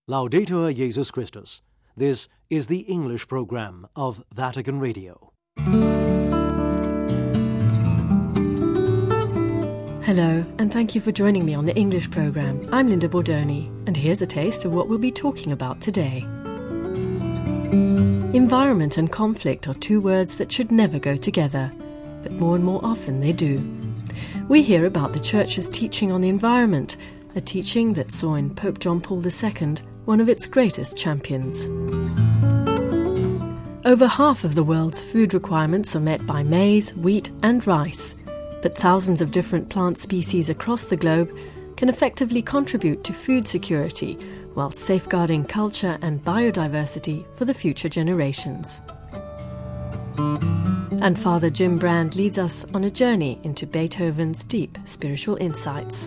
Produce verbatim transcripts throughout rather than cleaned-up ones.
Laudetur Jesus Christus. This is the English program of Vatican Radio. Hello, and thank you for joining me on the English program. I'm Linda Bordoni, and here's a taste of what we'll be talking about today. Environment and conflict are two words that should never go together, but more and more often they do. We hear about the Church's teaching on the environment, a teaching that saw in Pope John Paul the Second one of its greatest champions. Over half of the world's food requirements are met by maize, wheat and rice, but thousands of different plant species across the globe can effectively contribute to food security while safeguarding culture and biodiversity for the future generations. And Father Jim Brand leads us on a journey into Beethoven's deep spiritual insights.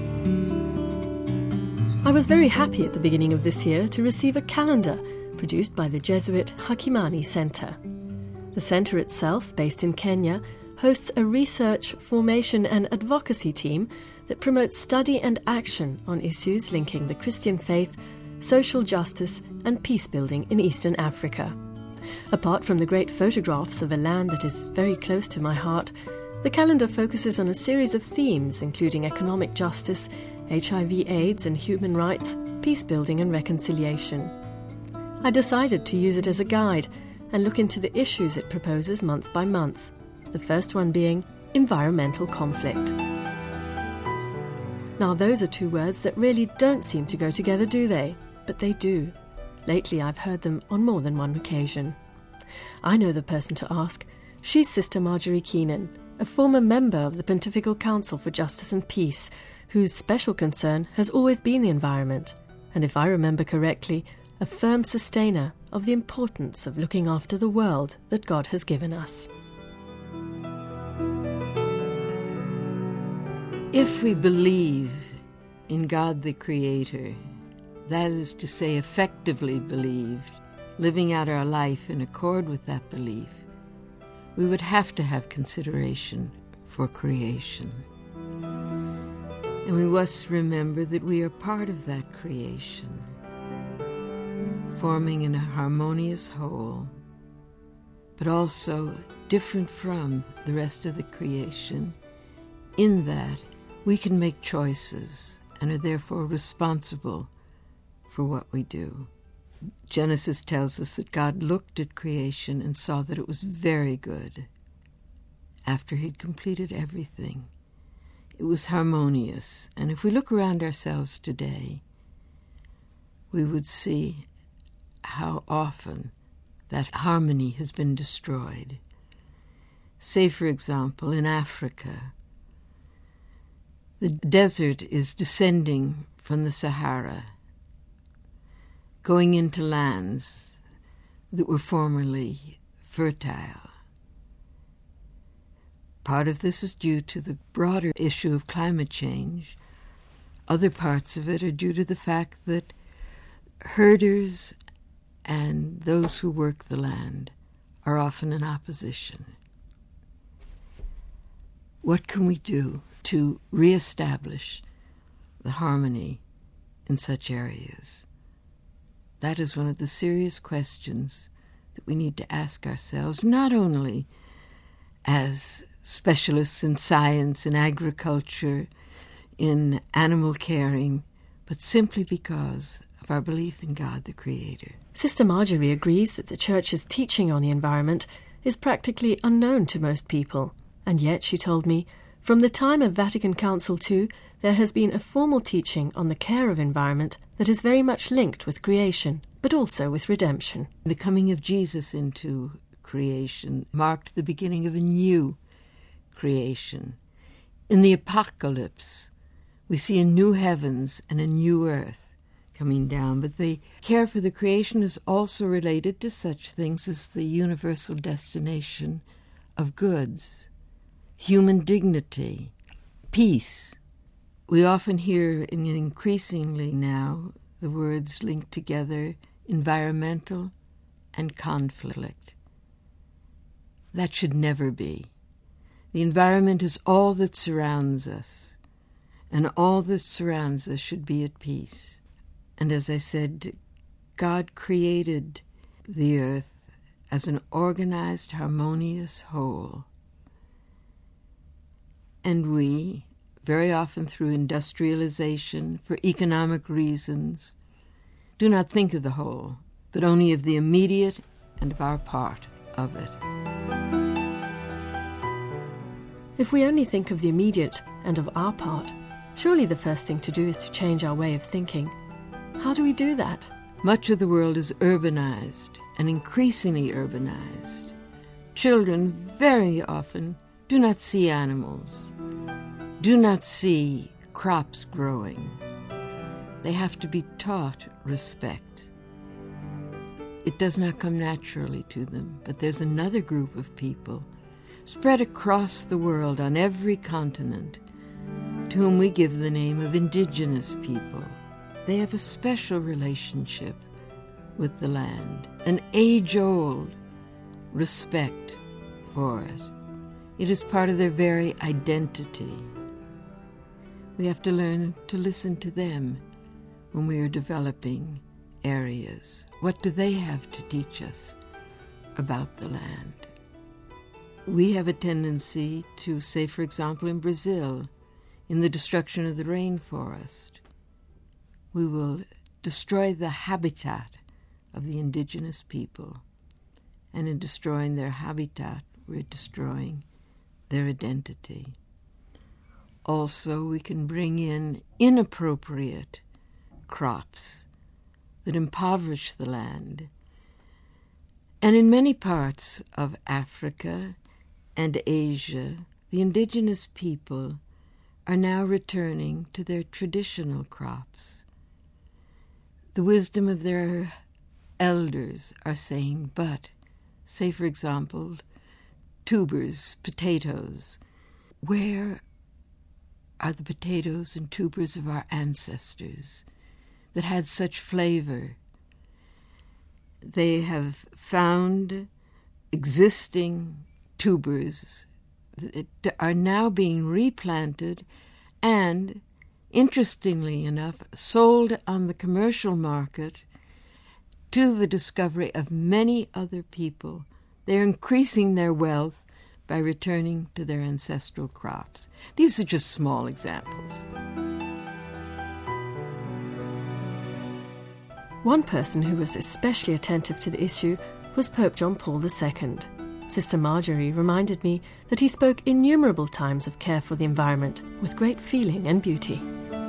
I was very happy at the beginning of this year to receive a calendar produced by the Jesuit Hakimani Center. The center itself, based in Kenya, hosts a research, formation and advocacy team that promotes study and action on issues linking the Christian faith, social justice and peace building in Eastern Africa. Apart from the great photographs of a land that is very close to my heart, the calendar focuses on a series of themes including economic justice, H I V AIDS and human rights, peace building and reconciliation. I decided to use it as a guide and look into the issues it proposes month by month, the first one being environmental conflict. Now those are two words that really don't seem to go together, do they? But they do. Lately I've heard them on more than one occasion. I know the person to ask. She's Sister Marjorie Keenan, a former member of the Pontifical Council for Justice and Peace, whose special concern has always been the environment, and if I remember correctly, a firm sustainer of the importance of looking after the world that God has given us. If we believe in God the Creator, that is to say, effectively believed, living out our life in accord with that belief, we would have to have consideration for creation. And we must remember that we are part of that creation, forming in a harmonious whole, but also different from the rest of the creation, in that we can make choices and are therefore responsible for what we do. Genesis tells us that God looked at creation and saw that it was very good. After he'd completed everything, it was harmonious. And if we look around ourselves today, we would see how often that harmony has been destroyed. Say, for example, in Africa, the desert is descending from the Sahara, going into lands that were formerly fertile. Part of this is due to the broader issue of climate change. Other parts of it are due to the fact that herders and those who work the land are often in opposition. What can we do to reestablish the harmony in such areas? That is one of the serious questions that we need to ask ourselves, not only as specialists in science, in agriculture, in animal caring, but simply because of our belief in God the Creator. Sister Marjorie agrees that the Church's teaching on the environment is practically unknown to most people, and yet, she told me, from the time of Vatican Council the Second, there has been a formal teaching on the care of environment that is very much linked with creation, but also with redemption. The coming of Jesus into creation marked the beginning of a new creation. In the Apocalypse, we see a new heavens and a new earth coming down, but the care for the creation is also related to such things as the universal destination of goods, human dignity, peace. We often hear, and increasingly now, the words linked together, environmental and conflict. That should never be. The environment is all that surrounds us, and all that surrounds us should be at peace. And as I said, God created the earth as an organized, harmonious whole. And we, very often through industrialization, for economic reasons, do not think of the whole, but only of the immediate and of our part of it. If we only think of the immediate and of our part, surely the first thing to do is to change our way of thinking. How do we do that? Much of the world is urbanized and increasingly urbanized. Children very often do not see animals, do not see crops growing. They have to be taught respect. It does not come naturally to them, but there's another group of people spread across the world on every continent to whom we give the name of indigenous people. They have a special relationship with the land, an age-old respect for it. It is part of their very identity. We have to learn to listen to them when we are developing areas. What do they have to teach us about the land? We have a tendency to say, for example, in Brazil, in the destruction of the rainforest, we will destroy the habitat of the indigenous people. And in destroying their habitat, we're destroying their identity. Also, we can bring in inappropriate crops that impoverish the land. And in many parts of Africa and Asia, the indigenous people are now returning to their traditional crops. The wisdom of their elders are saying, but, say for example, tubers, potatoes, where are the potatoes and tubers of our ancestors that had such flavor? They have found existing tubers that are now being replanted and, interestingly enough, sold on the commercial market to the discovery of many other people. They're increasing their wealth by returning to their ancestral crops. These are just small examples. One person who was especially attentive to the issue was Pope John Paul the Second. Sister Marjorie reminded me that he spoke innumerable times of care for the environment with great feeling and beauty.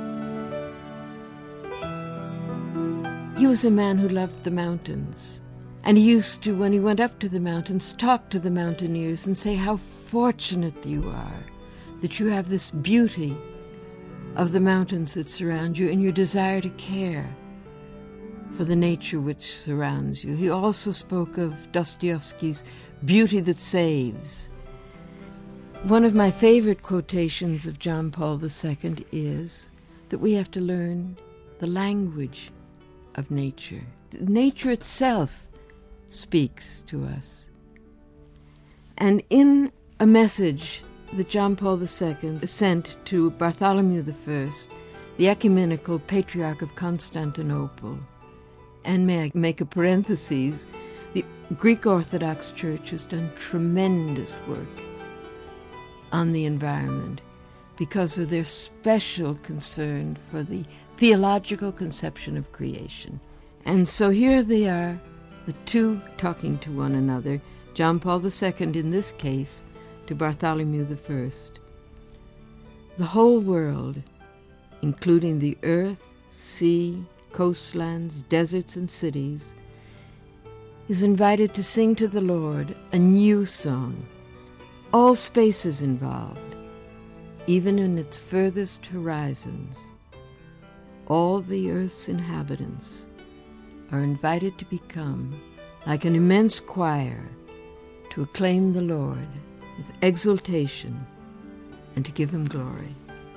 He was a man who loved the mountains. And he used to, when he went up to the mountains, talk to the mountaineers and say how fortunate you are that you have this beauty of the mountains that surround you and your desire to care for the nature which surrounds you. He also spoke of Dostoevsky's beauty that saves. One of my favorite quotations of John Paul the Second is that we have to learn the language of nature. Nature itself speaks to us. And in a message that John Paul the Second sent to Bartholomew the First, the ecumenical patriarch of Constantinople, and may I make a parenthesis, the Greek Orthodox Church has done tremendous work on the environment because of their special concern for the theological conception of creation. And so here they are, the two talking to one another, John Paul the Second in this case to Bartholomew the First. The whole world, including the earth, sea, coastlands, deserts, and cities, is invited to sing to the Lord a new song. All space is involved, even in its furthest horizons. All the earth's inhabitants are invited to become like an immense choir to acclaim the Lord with exultation and to give him glory.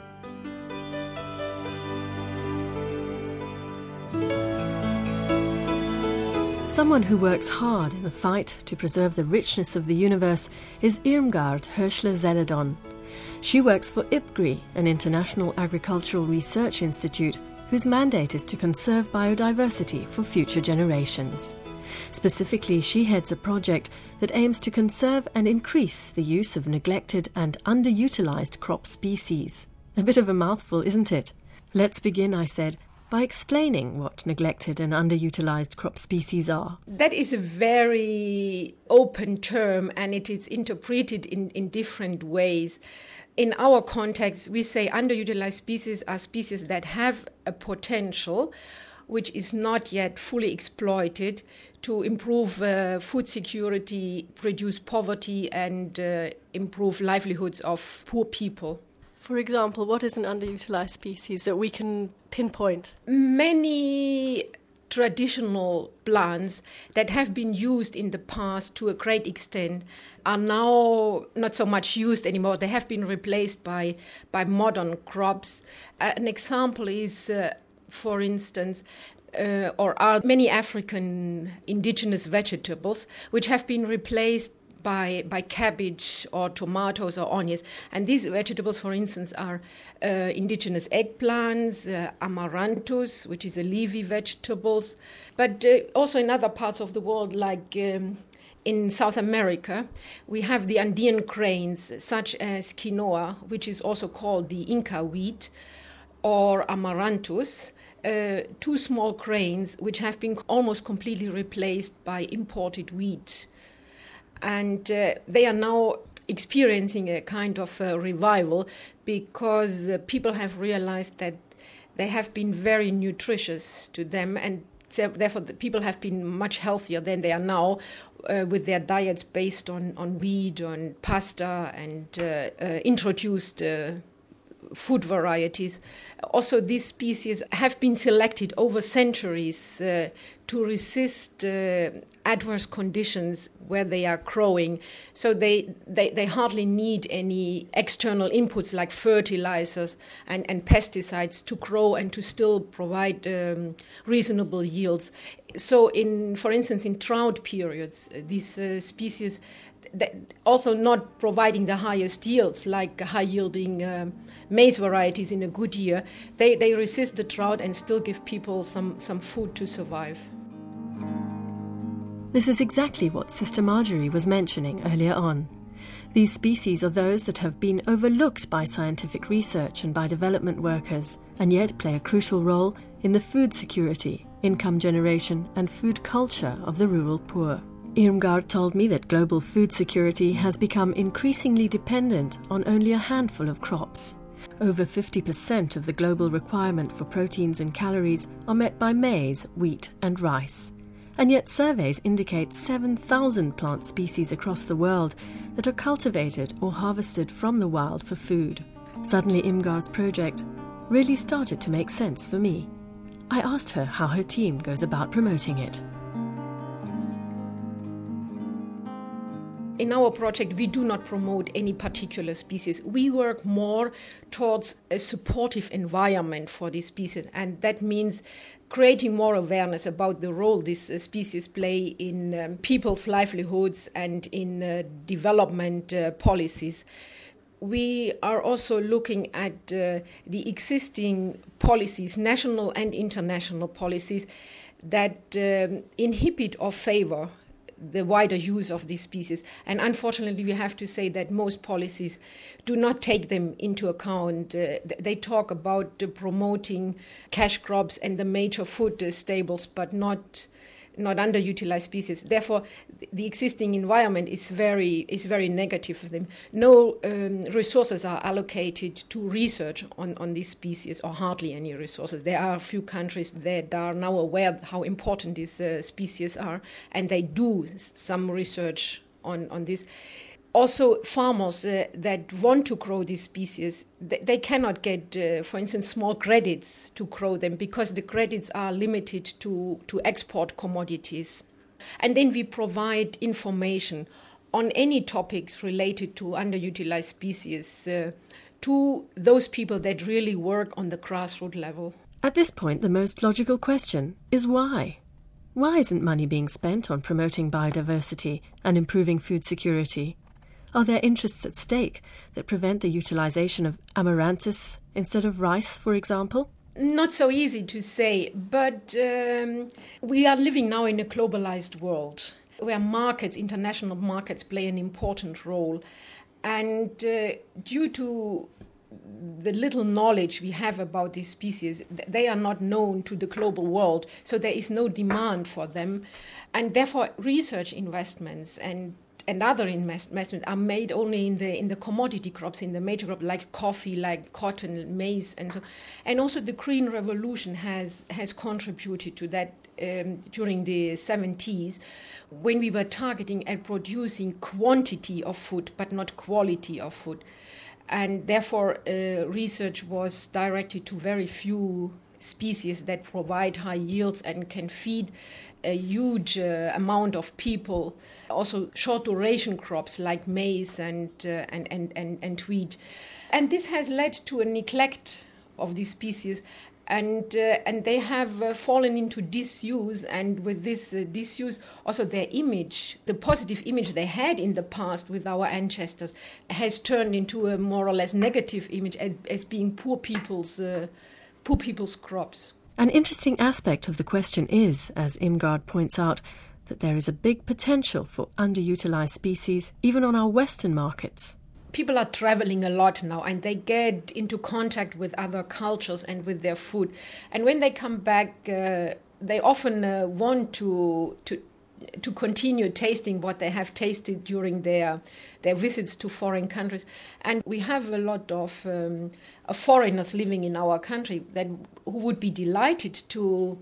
Someone who works hard in the fight to preserve the richness of the universe is Irmgard Höschler-Zeledon. She works for I P G R I, an international agricultural research institute, whose mandate is to conserve biodiversity for future generations. Specifically, she heads a project that aims to conserve and increase the use of neglected and underutilised crop species. A bit of a mouthful, isn't it? Let's begin, I said, by explaining what neglected and underutilised crop species are. That is a very open term, and it is interpreted in, in different ways. In our context, we say underutilized species are species that have a potential which is not yet fully exploited to improve uh, food security, reduce poverty, and uh, improve livelihoods of poor people. For example, what is an underutilised species that we can pinpoint? Many traditional plants that have been used in the past to a great extent are now not so much used anymore. They have been replaced by, by modern crops. Uh, an example is, uh, for instance, uh, or are many African indigenous vegetables which have been replaced by by cabbage or tomatoes or onions. And these vegetables, for instance, are uh, indigenous eggplants, uh, amaranthus, which is a leafy vegetables, but uh, also in other parts of the world, like um, in South America, we have the Andean grains, such as quinoa, which is also called the Inca wheat, or amaranthus, uh, two small grains which have been almost completely replaced by imported wheat. And uh, they are now experiencing a kind of uh, revival because uh, people have realized that they have been very nutritious to them, and so therefore the people have been much healthier than they are now uh, with their diets based on, on wheat, on pasta, and uh, uh, introduced uh, food varieties. Also, these species have been selected over centuries uh, to resist uh, adverse conditions where they are growing. So they, they, they hardly need any external inputs like fertilizers and, and pesticides to grow and to still provide um, reasonable yields. So, in, for instance, in drought periods, these uh, species, that also not providing the highest yields, like high-yielding um, maize varieties in a good year, they, they resist the drought and still give people some, some food to survive. This is exactly what Sister Marjorie was mentioning earlier on. These species are those that have been overlooked by scientific research and by development workers, and yet play a crucial role in the food security, income generation, and food culture of the rural poor. Irmgard told me that global food security has become increasingly dependent on only a handful of crops. Over fifty percent of the global requirement for proteins and calories are met by maize, wheat, and rice. And yet surveys indicate seven thousand plant species across the world that are cultivated or harvested from the wild for food. Suddenly Irmgard's project really started to make sense for me. I asked her how her team goes about promoting it. In our project, we do not promote any particular species. We work more towards a supportive environment for these species, and that means creating more awareness about the role these uh, species play in um, people's livelihoods and in uh, development uh, policies. We are also looking at uh, the existing policies, national and international policies, that um, inhibit or favor the wider use of these species. And unfortunately, we have to say that most policies do not take them into account. Uh, they talk about uh, promoting cash crops and the major food uh, staples, but not not underutilized species. Therefore, the existing environment is very is very negative for them. No um, resources are allocated to research on, on these species, or hardly any resources. There are a few countries that are now aware how important these uh, species are, and they do some research on, on this. Also, farmers uh, that want to grow these species, they, they cannot get, uh, for instance, small credits to grow them because the credits are limited to, to export commodities. And then we provide information on any topics related to underutilized species uh, to those people that really work on the grassroots level. At this point, the most logical question is why? Why isn't money being spent on promoting biodiversity and improving food security? Are there interests at stake that prevent the utilization of amaranthus instead of rice, for example? Not so easy to say, but um, we are living now in a globalized world where markets, international markets, play an important role. And uh, due to the little knowledge we have about these species, they are not known to the global world, so there is no demand for them. And therefore, research investments and and other investments are made only in the in the commodity crops, in the major crops like coffee, like cotton, maize, and so. And also the Green Revolution has has contributed to that um, during the seventies, when we were targeting at producing quantity of food but not quality of food, and therefore uh, research was directed to very few species that provide high yields and can feed a huge uh, amount of people. Also short duration crops like maize and, uh, and, and, and, and wheat. And this has led to a neglect of these species, and uh, and they have uh, fallen into disuse, and with this uh, disuse also their image, the positive image they had in the past with our ancestors, has turned into a more or less negative image as, as being poor people's uh, poor people's crops. An interesting aspect of the question is, as Irmgard points out, that there is a big potential for underutilized species even on our Western markets. People are traveling a lot now, and they get into contact with other cultures and with their food. And when they come back, uh, they often uh, want to to to continue tasting what they have tasted during their their visits to foreign countries. And we have a lot of, um, of foreigners living in our country that who would be delighted to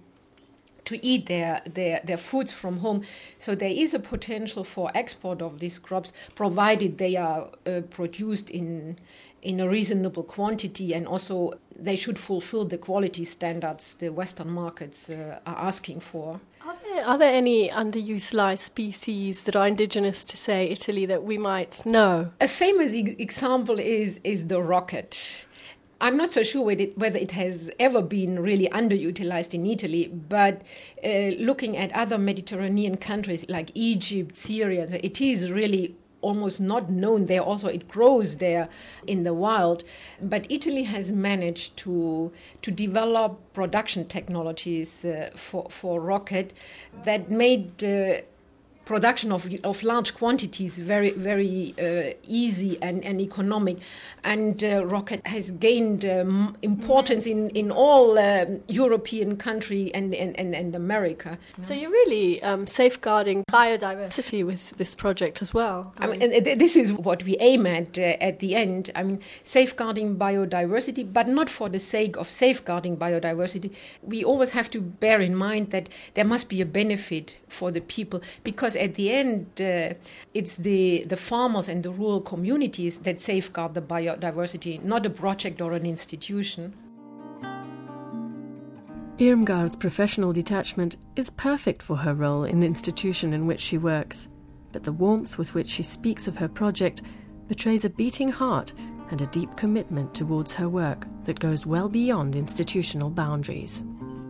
to eat their, their, their foods from home. So there is a potential for export of these crops, provided they are uh, produced in in a reasonable quantity, and also they should fulfill the quality standards the Western markets uh, are asking for. Are there, are there any underutilized species that are indigenous to, say, Italy that we might know? A famous e- example is, is the rocket. I'm not so sure whether it, whether it has ever been really underutilized in Italy, but uh, looking at other Mediterranean countries like Egypt, Syria, it is really almost not known there. Also, it grows there in the wild. But Italy has managed to to develop production technologies uh, for, for rocket that made uh, production of of large quantities very, very uh, easy and, and economic. And uh, rocket has gained um, importance in, in all uh, European countries and, and, and, and America. So you're really um, safeguarding biodiversity with this project as well. I mean, and this is what we aim at uh, at the end. I mean, safeguarding biodiversity, but not for the sake of safeguarding biodiversity. We always have to bear in mind that there must be a benefit for the people, because at the end, uh, it's the, the farmers and the rural communities that safeguard the biodiversity, not a project or an institution. Irmgard's professional detachment is perfect for her role in the institution in which she works, but the warmth with which she speaks of her project betrays a beating heart and a deep commitment towards her work that goes well beyond institutional boundaries.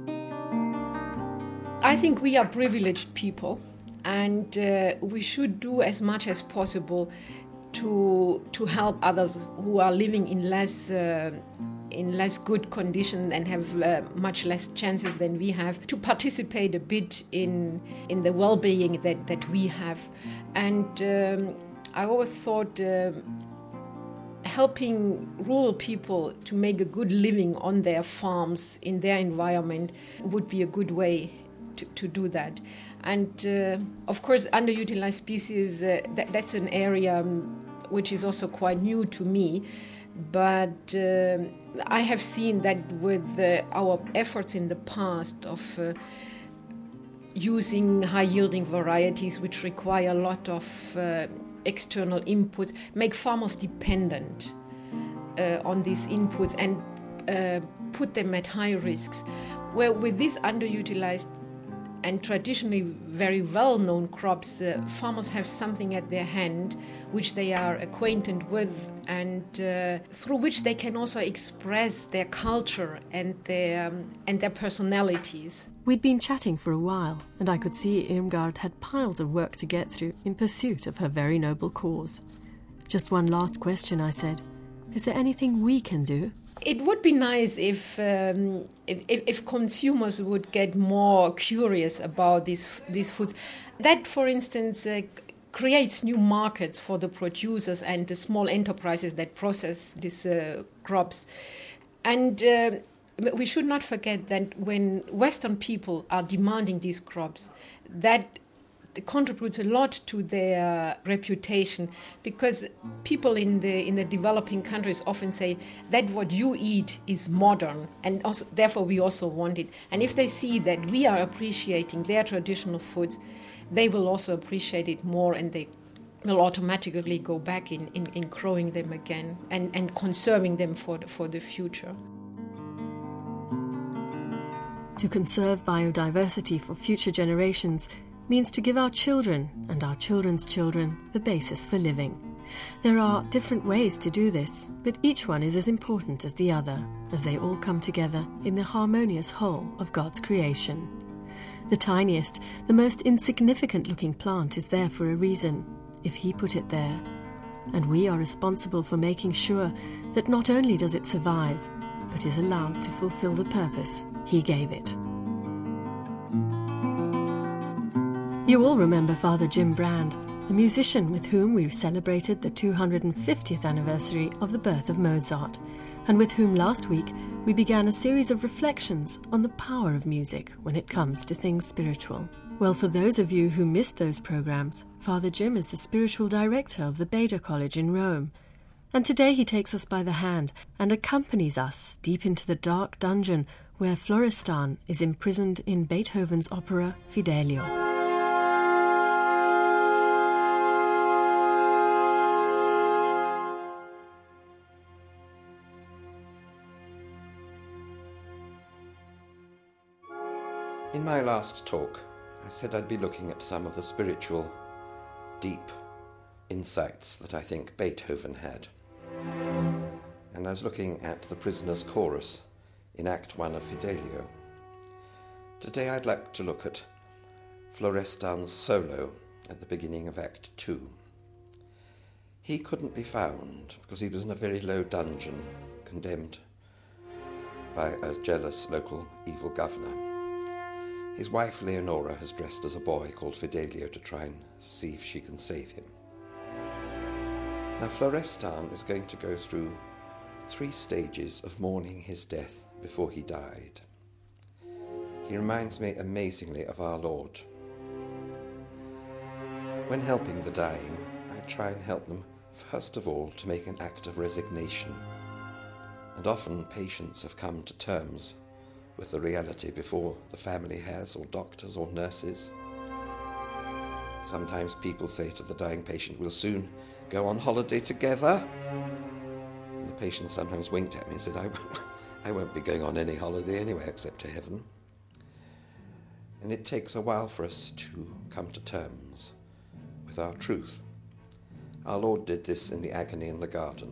I think we are privileged people, and uh, we should do as much as possible to to help others who are living in less uh, in less good condition and have uh, much less chances than we have, to participate a bit in in the well-being that, that we have. And um, I always thought uh, helping rural people to make a good living on their farms, in their environment, would be a good way To, to do that. And uh, of course, underutilized species, uh, that, that's an area um, which is also quite new to me. But uh, I have seen that with uh, our efforts in the past of uh, using high-yielding varieties which require a lot of uh, external inputs, make farmers dependent uh, on these inputs and uh, put them at high risks. Where with these underutilized and traditionally very well-known crops, uh, farmers have something at their hand which they are acquainted with, and uh, through which they can also express their culture and their um, and their personalities. We'd been chatting for a while, and I could see Irmgard had piles of work to get through in pursuit of her very noble cause. Just one last question, I said. Is there anything we can do? It would be nice if, um, if, if if consumers would get more curious about these these foods. That, for instance, uh, creates new markets for the producers and the small enterprises that process these uh, crops. And uh, we should not forget that when Western people are demanding these crops, that contributes a lot to their reputation, because people in the in the developing countries often say that what you eat is modern, and also therefore we also want it. And if they see that we are appreciating their traditional foods, they will also appreciate it more, and they will automatically go back in, in, in growing them again and, and conserving them for the, for the future. To conserve biodiversity for future generations means to give our children and our children's children the basis for living. There are different ways to do this, but each one is as important as the other, as they all come together in the harmonious whole of God's creation. The tiniest, the most insignificant-looking plant is there for a reason, if He put it there. And we are responsible for making sure that not only does it survive, but is allowed to fulfill the purpose He gave it. You all remember Father Jim Brand, the musician with whom we celebrated the two hundred fiftieth anniversary of the birth of Mozart, and with whom last week we began a series of reflections on the power of music when it comes to things spiritual. Well, for those of you who missed those programs, Father Jim is the spiritual director of the Beda College in Rome. And today he takes us by the hand and accompanies us deep into the dark dungeon where Florestan is imprisoned in Beethoven's opera Fidelio. In my last talk, I said I'd be looking at some of the spiritual, deep insights that I think Beethoven had. And I was looking at the prisoner's chorus in Act One of Fidelio. Today I'd like to look at Florestan's solo at the beginning of Act Two. He couldn't be found because he was in a very low dungeon, condemned by a jealous local evil governor. His wife Leonora has dressed as a boy called Fidelio to try and see if she can save him. Now Florestan is going to go through three stages of mourning his death before he died. He reminds me amazingly of our Lord. When helping the dying, I try and help them first of all to make an act of resignation. And often patients have come to terms with the reality before the family has, or doctors or nurses. Sometimes people say to the dying patient, "We'll soon go on holiday together." And the patient sometimes winked at me and said, I won't, I won't be going on any holiday anyway except to heaven. And it takes a while for us to come to terms with our truth. Our Lord did this in the agony in the garden.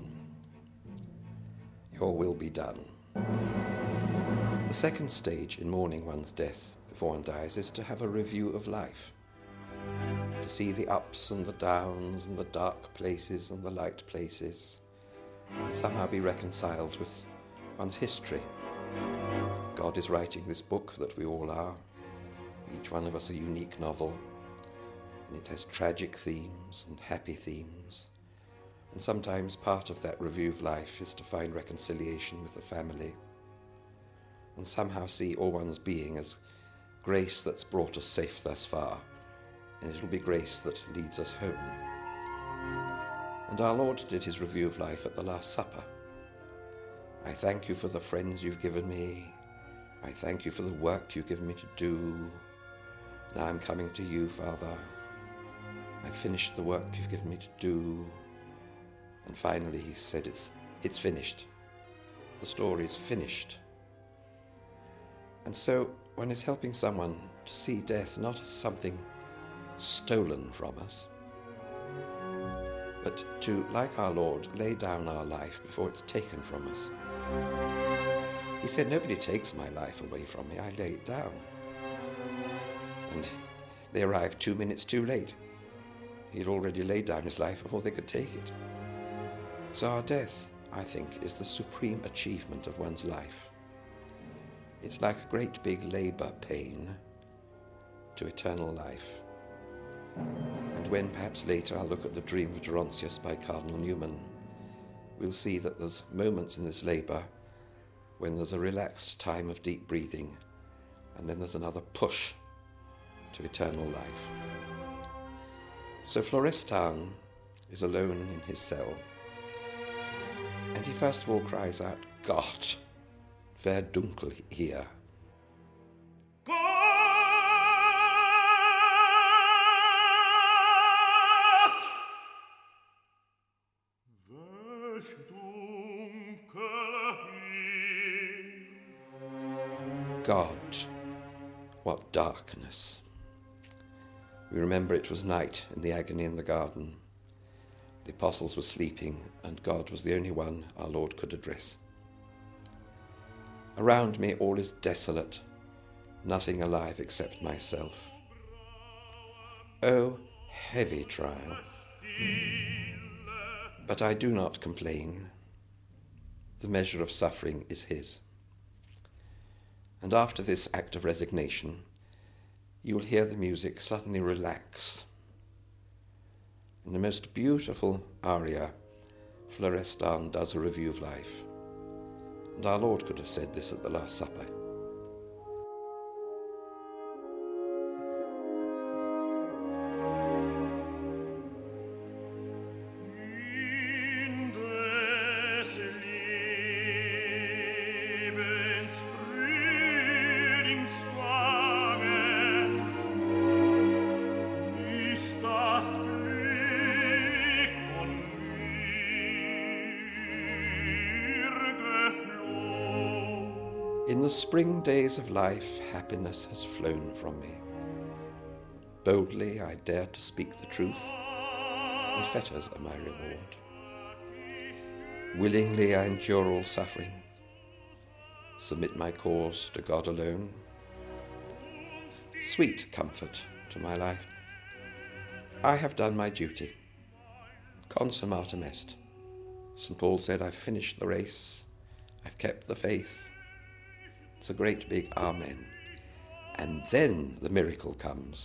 Your will be done. The second stage in mourning one's death before one dies is to have a review of life, to see the ups and the downs and the dark places and the light places, and somehow be reconciled with one's history. God is writing this book that we all are, each one of us a unique novel, and it has tragic themes and happy themes, and sometimes part of that review of life is to find reconciliation with the family, and somehow see all one's being as grace that's brought us safe thus far, and it'll be grace that leads us home. And our Lord did his review of life at the Last Supper. I thank you for the friends you've given me. I thank you for the work you've given me to do. Now I'm coming to you, Father. I've finished the work you've given me to do. And finally he said, it's, it's finished. The story is finished. And so one is helping someone to see death not as something stolen from us, but to, like our Lord, lay down our life before it's taken from us. He said, nobody takes my life away from me, I lay it down. And they arrived two minutes too late. He had already laid down his life before they could take it. So our death I think, is the supreme achievement of one's life. It's like a great big labour pain to eternal life. And when perhaps later I'll look at the Dream of Gerontius by Cardinal Newman, we'll see that there's moments in this labour when there's a relaxed time of deep breathing, and then there's another push to eternal life. So Florestan is alone in his cell, and he first of all cries out, "Gott, wer dunkel hier." God, what darkness. We remember it was night in the agony in the garden. The apostles were sleeping, and God was the only one our Lord could address. Around me all is desolate, nothing alive except myself. Oh, heavy trial. But I do not complain. The measure of suffering is his. And after this act of resignation, you will hear the music suddenly relax. In the most beautiful aria, Florestan does a review of life. And our Lord could have said this at the Last Supper. In the spring days of life, happiness has flown from me. Boldly I dare to speak the truth, and fetters are my reward. Willingly I endure all suffering, submit my cause to God alone. Sweet comfort to my life. I have done my duty. Consummatum est. Saint Paul said, I've finished the race, I've kept the faith. It's a great big amen. And then the miracle comes.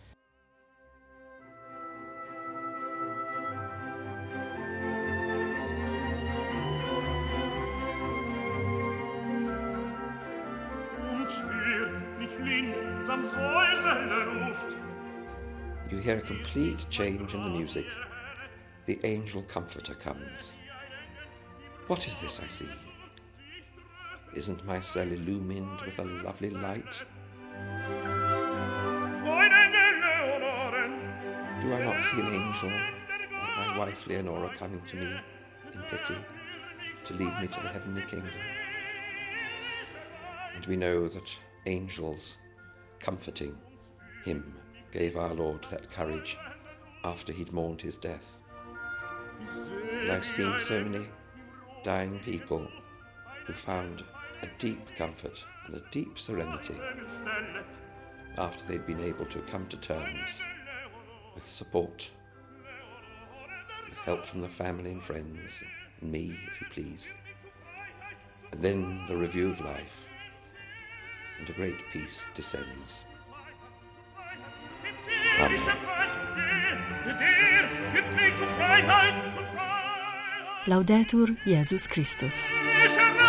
You hear a complete change in the music. The angel comforter comes. What is this I see? Isn't my cell illumined with a lovely light? Do I not see an angel, like my wife Leonora, coming to me in pity to lead me to the heavenly kingdom? And we know that angels comforting him gave our Lord that courage after he'd mourned his death. And I've seen so many dying people who found a deep comfort and a deep serenity after they'd been able to come to terms with support, with help from the family and friends, and me, if you please. And then the review of life, and a great peace descends. Amen. Laudetur Jesus Christus.